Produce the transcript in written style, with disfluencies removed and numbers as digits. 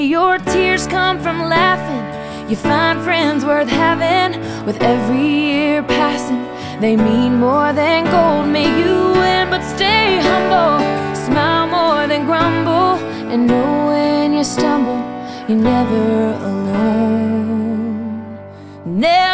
Your tears come from laughing. You find friends worth having. With every year passing, they mean more than gold. May you win, but stay humble. Smile more than grumble. And know when you stumble, you're never alone. Never